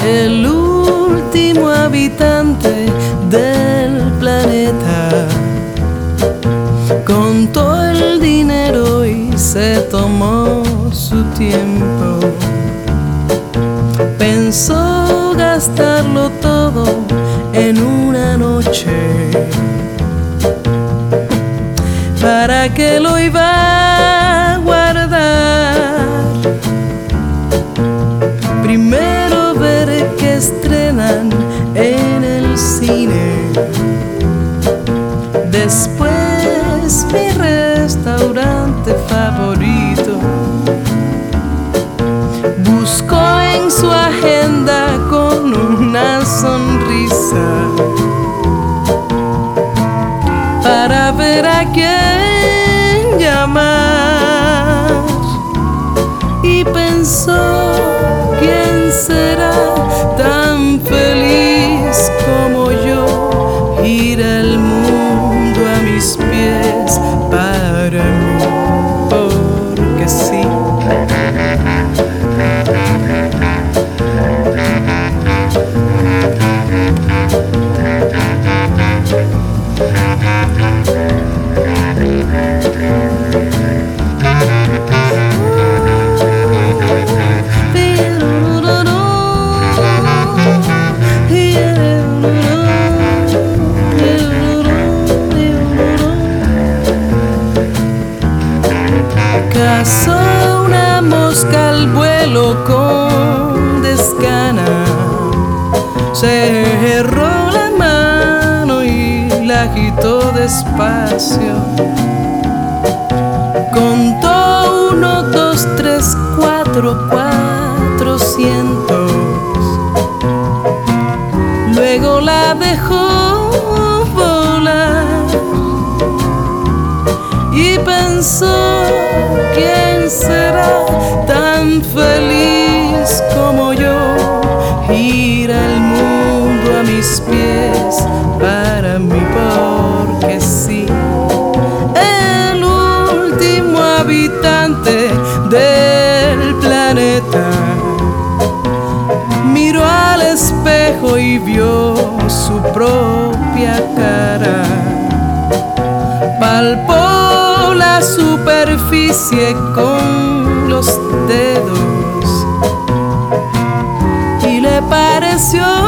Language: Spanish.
el último habitante del planeta. Contó el dinero y se tomó su tiempo. Pensó gastarlo todo en una noche. ¿Para qué lo iba a guardar? Primero ver que estrenan en el cine, después mi restaurante favorito. Buscó en su agenda con una sonrisa para ver a quién llamar, y pensó: ¿quién será tan feliz como yo? Gira el mundo a mis pies para mí, porque sí. Cazó una mosca al vuelo con desgana, se cerró la mano y la agitó despacio. Contó 1, 2, 3, 4, 400. Luego la dejó volar y pensó: ¿quién será tan feliz como yo? Gira el mundo a mis pies para mí, porque sí. El último habitante del planeta miró al espejo y vio su propia cara. Palpó la superficie con los dedos y le pareció